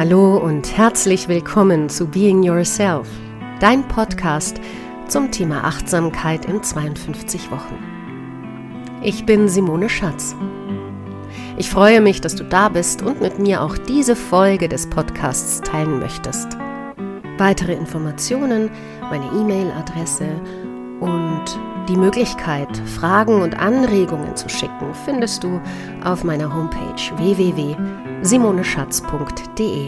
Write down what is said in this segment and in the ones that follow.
Hallo und herzlich willkommen zu Being Yourself, dein Podcast zum Thema Achtsamkeit in 52 Wochen. Ich bin Simone Schatz. Ich freue mich, dass du da bist und mit mir auch diese Folge des Podcasts teilen möchtest. Weitere Informationen, meine E-Mail-Adresse und die Möglichkeit, Fragen und Anregungen zu schicken, findest du auf meiner Homepage www.simoneschatz.de.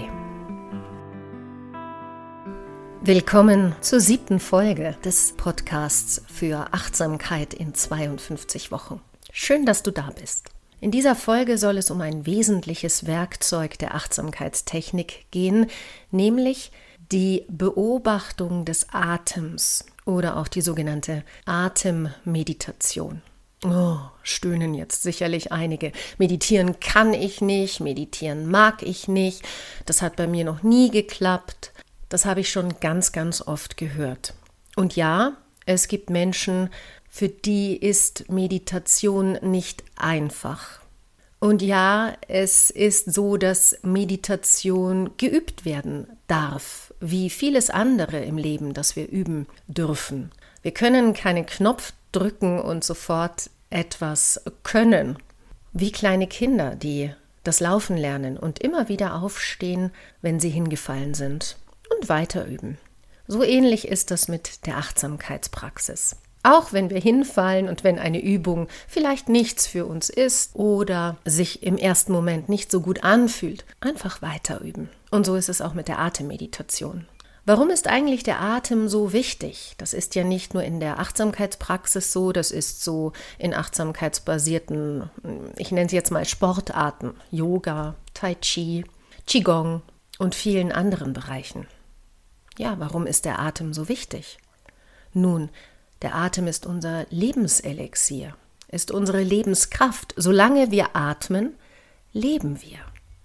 Willkommen zur 7. Folge des Podcasts für Achtsamkeit in 52 Wochen. Schön, dass du da bist. In dieser Folge soll es um ein wesentliches Werkzeug der Achtsamkeitstechnik gehen, nämlich die Beobachtung des Atems oder auch die sogenannte Atemmeditation. Oh, stöhnen jetzt sicherlich einige. Meditieren kann ich nicht, meditieren mag ich nicht, das hat bei mir noch nie geklappt. Das habe ich schon ganz, ganz oft gehört. Und ja, es gibt Menschen, für die ist Meditation nicht einfach. Und ja, es ist so, dass Meditation geübt werden darf, wie vieles andere im Leben, das wir üben dürfen. Wir können keinen Knopf drücken und sofort etwas können. Wie kleine Kinder, die das Laufen lernen und immer wieder aufstehen, wenn sie hingefallen sind und weiter üben. So ähnlich ist das mit der Achtsamkeitspraxis. Auch wenn wir hinfallen und wenn eine Übung vielleicht nichts für uns ist oder sich im ersten Moment nicht so gut anfühlt, einfach weiter üben. Und so ist es auch mit der Atemmeditation. Warum ist eigentlich der Atem so wichtig? Das ist ja nicht nur in der Achtsamkeitspraxis so, das ist so in achtsamkeitsbasierten, ich nenne es jetzt mal Sportarten, Yoga, Tai Chi, Qigong und vielen anderen Bereichen. Ja, warum ist der Atem so wichtig? Nun, der Atem ist unser Lebenselixier, ist unsere Lebenskraft. Solange wir atmen, leben wir.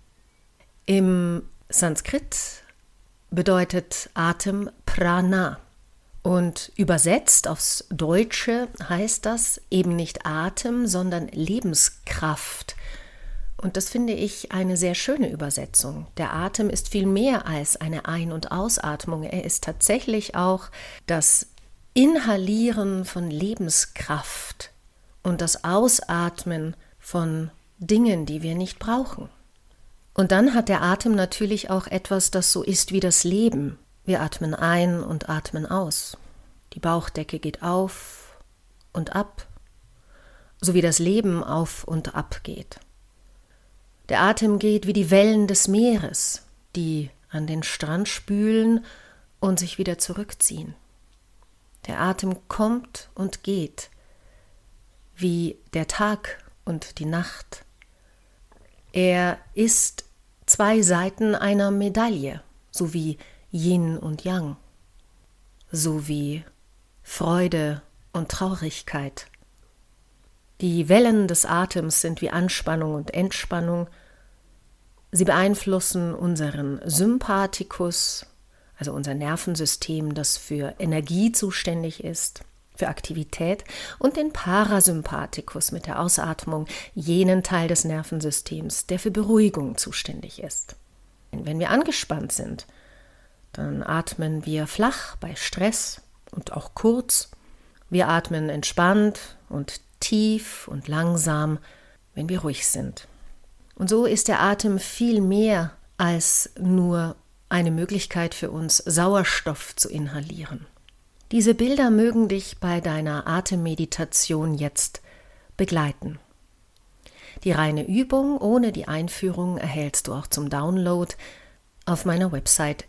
Im Sanskrit bedeutet Atem Prana und übersetzt aufs Deutsche heißt das eben nicht Atem, sondern Lebenskraft. Und das finde ich eine sehr schöne Übersetzung. Der Atem ist viel mehr als eine Ein- und Ausatmung. Er ist tatsächlich auch das Inhalieren von Lebenskraft und das Ausatmen von Dingen, die wir nicht brauchen. Und dann hat der Atem natürlich auch etwas, das so ist wie das Leben. Wir atmen ein und atmen aus. Die Bauchdecke geht auf und ab, so wie das Leben auf und ab geht. Der Atem geht wie die Wellen des Meeres, die an den Strand spülen und sich wieder zurückziehen. Der Atem kommt und geht, wie der Tag und die Nacht. Er ist zwei Seiten einer Medaille, so wie Yin und Yang, so wie Freude und Traurigkeit. Die Wellen des Atems sind wie Anspannung und Entspannung. Sie beeinflussen unseren Sympathikus, also unser Nervensystem, das für Energie zuständig ist, für Aktivität, und den Parasympathikus mit der Ausatmung, jenen Teil des Nervensystems, der für Beruhigung zuständig ist. Wenn wir angespannt sind, dann atmen wir flach bei Stress und auch kurz. Wir atmen entspannt und tief und langsam, wenn wir ruhig sind. Und so ist der Atem viel mehr als nur eine Möglichkeit für uns, Sauerstoff zu inhalieren. Diese Bilder mögen dich bei deiner Atemmeditation jetzt begleiten. Die reine Übung ohne die Einführung erhältst du auch zum Download auf meiner Website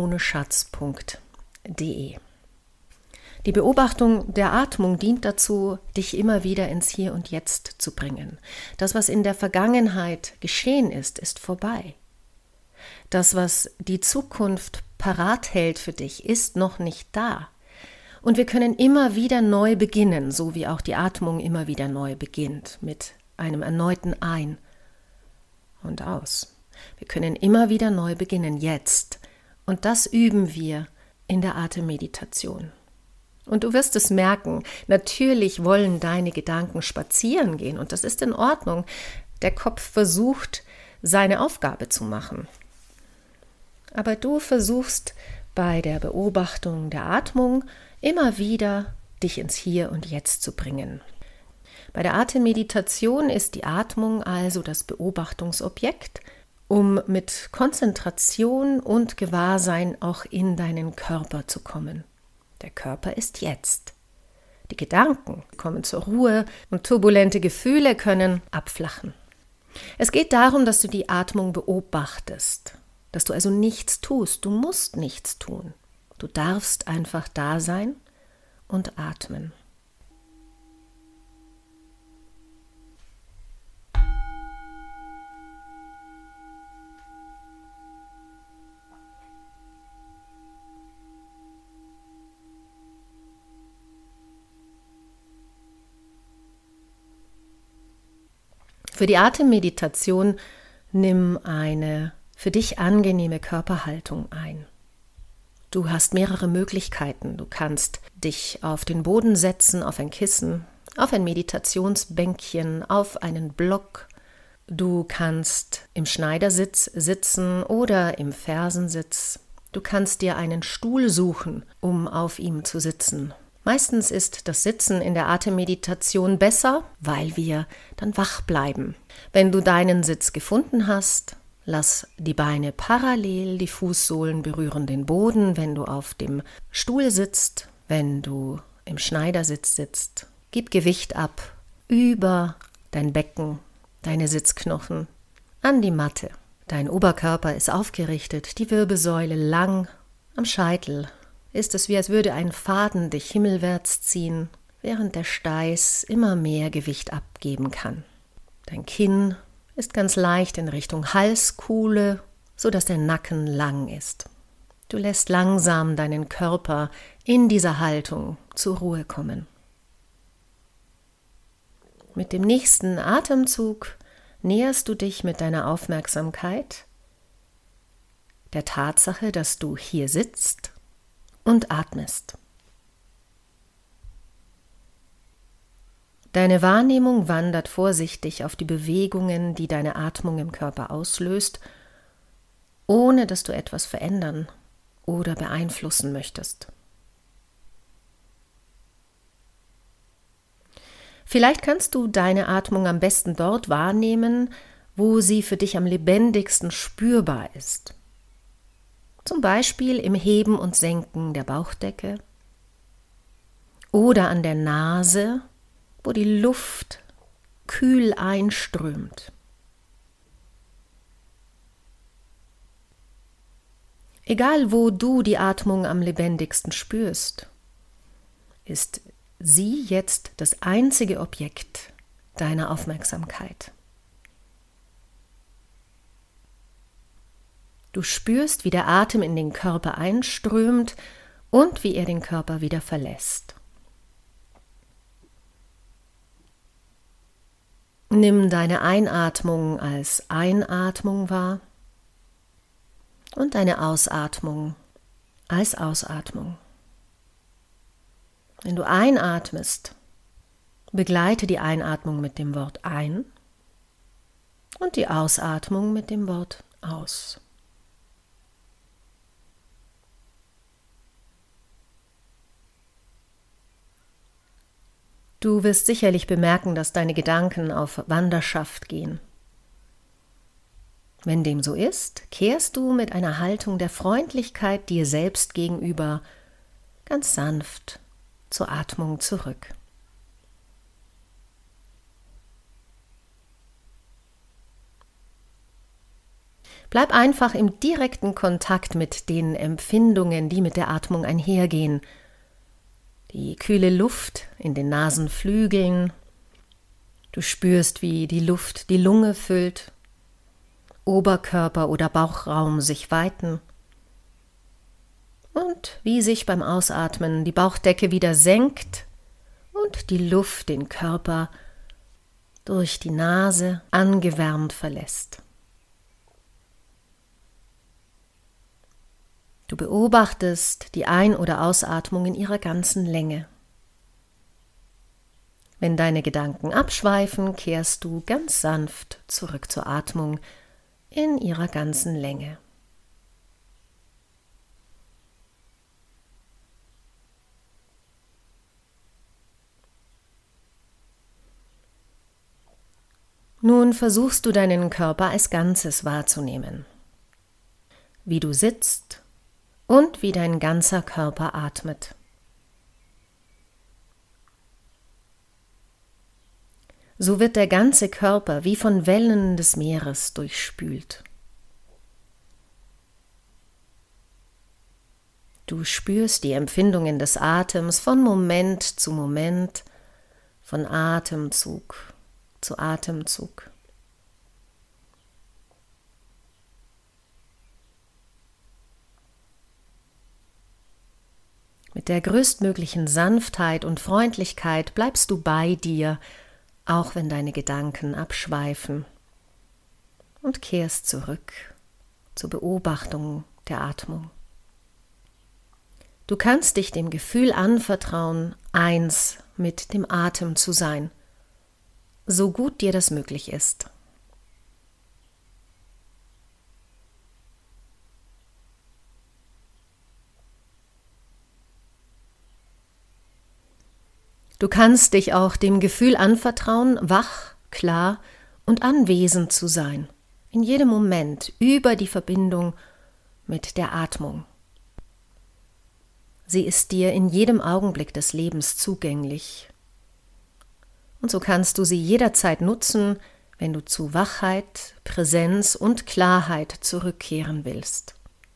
simoneschatz.de. Die Beobachtung der Atmung dient dazu, dich immer wieder ins Hier und Jetzt zu bringen. Das, was in der Vergangenheit geschehen ist, ist vorbei. Das, was die Zukunft parat hält für dich, ist noch nicht da. Und wir können immer wieder neu beginnen, so wie auch die Atmung immer wieder neu beginnt, mit einem erneuten Ein- und Aus. Wir können immer wieder neu beginnen, jetzt. Und das üben wir in der Atemmeditation. Und du wirst es merken, natürlich wollen deine Gedanken spazieren gehen und das ist in Ordnung. Der Kopf versucht, seine Aufgabe zu machen. Aber du versuchst bei der Beobachtung der Atmung immer wieder dich ins Hier und Jetzt zu bringen. Bei der Atemmeditation ist die Atmung also das Beobachtungsobjekt, um mit Konzentration und Gewahrsein auch in deinen Körper zu kommen. Der Körper ist jetzt. Die Gedanken kommen zur Ruhe und turbulente Gefühle können abflachen. Es geht darum, dass du die Atmung beobachtest, dass du also nichts tust. Du musst nichts tun. Du darfst einfach da sein und atmen. Für die Atemmeditation nimm eine für dich angenehme Körperhaltung ein. Du hast mehrere Möglichkeiten. Du kannst dich auf den Boden setzen, auf ein Kissen, auf ein Meditationsbänkchen, auf einen Block. Du kannst im Schneidersitz sitzen oder im Fersensitz. Du kannst dir einen Stuhl suchen, um auf ihm zu sitzen. Meistens ist das Sitzen in der Atemmeditation besser, weil wir dann wach bleiben. Wenn du deinen Sitz gefunden hast, lass die Beine parallel, die Fußsohlen berühren den Boden, wenn du auf dem Stuhl sitzt, wenn du im Schneidersitz sitzt. Gib Gewicht ab über dein Becken, deine Sitzknochen, an die Matte. Dein Oberkörper ist aufgerichtet, die Wirbelsäule lang, am Scheitel ist es, wie als würde ein Faden dich himmelwärts ziehen, während der Steiß immer mehr Gewicht abgeben kann. Dein Kinn ist ganz leicht in Richtung Halskuhle, sodass der Nacken lang ist. Du lässt langsam deinen Körper in dieser Haltung zur Ruhe kommen. Mit dem nächsten Atemzug näherst du dich mit deiner Aufmerksamkeit der Tatsache, dass du hier sitzt und atmest. Deine Wahrnehmung wandert vorsichtig auf die Bewegungen, die deine Atmung im Körper auslöst, ohne dass du etwas verändern oder beeinflussen möchtest. Vielleicht kannst du deine Atmung am besten dort wahrnehmen, wo sie für dich am lebendigsten spürbar ist. Zum Beispiel im Heben und Senken der Bauchdecke oder an der Nase, wo die Luft kühl einströmt. Egal, wo du die Atmung am lebendigsten spürst, ist sie jetzt das einzige Objekt deiner Aufmerksamkeit. Du spürst, wie der Atem in den Körper einströmt und wie er den Körper wieder verlässt. Nimm deine Einatmung als Einatmung wahr und deine Ausatmung als Ausatmung. Wenn du einatmest, begleite die Einatmung mit dem Wort ein und die Ausatmung mit dem Wort aus. Du wirst sicherlich bemerken, dass deine Gedanken auf Wanderschaft gehen. Wenn dem so ist, kehrst du mit einer Haltung der Freundlichkeit dir selbst gegenüber ganz sanft zur Atmung zurück. Bleib einfach im direkten Kontakt mit den Empfindungen, die mit der Atmung einhergehen. Die kühle Luft in den Nasenflügeln. Du spürst, wie die Luft die Lunge füllt. Oberkörper oder Bauchraum sich weiten. Und wie sich beim Ausatmen die Bauchdecke wieder senkt und die Luft den Körper durch die Nase angewärmt verlässt. Du beobachtest die Ein- oder Ausatmung in ihrer ganzen Länge. Wenn deine Gedanken abschweifen, kehrst du ganz sanft zurück zur Atmung in ihrer ganzen Länge. Nun versuchst du deinen Körper als Ganzes wahrzunehmen. Wie du sitzt und wie dein ganzer Körper atmet. So wird der ganze Körper wie von Wellen des Meeres durchspült. Du spürst die Empfindungen des Atems von Moment zu Moment, von Atemzug zu Atemzug. Mit der größtmöglichen Sanftheit und Freundlichkeit bleibst du bei dir, auch wenn deine Gedanken abschweifen, und kehrst zurück zur Beobachtung der Atmung. Du kannst dich dem Gefühl anvertrauen, eins mit dem Atem zu sein, so gut dir das möglich ist. Du kannst dich auch dem Gefühl anvertrauen, wach, klar und anwesend zu sein, in jedem Moment über die Verbindung mit der Atmung. Sie ist dir in jedem Augenblick des Lebens zugänglich. Und so kannst du sie jederzeit nutzen, wenn du zu Wachheit, Präsenz und Klarheit zurückkehren willst.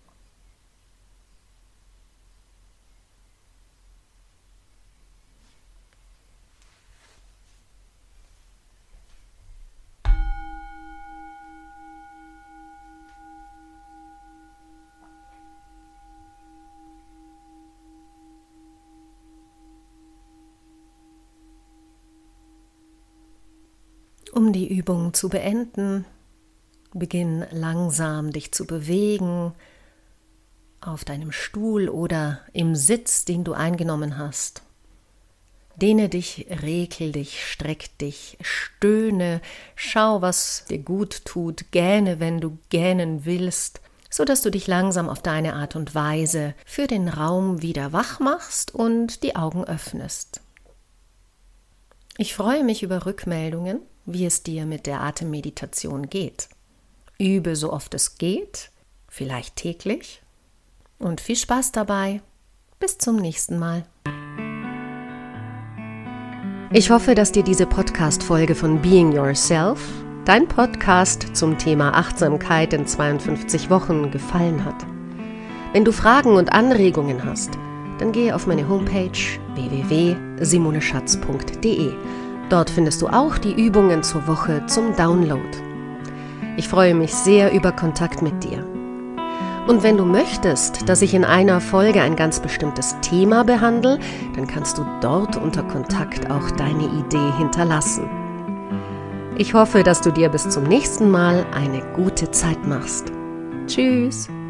Um die Übung zu beenden, beginn langsam dich zu bewegen auf deinem Stuhl oder im Sitz, den du eingenommen hast. Dehne dich, regel dich, streck dich, stöhne, schau, was dir gut tut, gähne, wenn du gähnen willst, so dass du dich langsam auf deine Art und Weise für den Raum wieder wach machst und die Augen öffnest. Ich freue mich über Rückmeldungen, wie es dir mit der Atemmeditation geht. Übe so oft es geht, vielleicht täglich, und viel Spaß dabei. Bis zum nächsten Mal. Ich hoffe, dass dir diese Podcast-Folge von Being Yourself, dein Podcast zum Thema Achtsamkeit in 52 Wochen, gefallen hat. Wenn du Fragen und Anregungen hast, dann gehe auf meine Homepage www.simoneschatz.de. Dort findest du auch die Übungen zur Woche zum Download. Ich freue mich sehr über Kontakt mit dir. Und wenn du möchtest, dass ich in einer Folge ein ganz bestimmtes Thema behandle, dann kannst du dort unter Kontakt auch deine Idee hinterlassen. Ich hoffe, dass du dir bis zum nächsten Mal eine gute Zeit machst. Tschüss!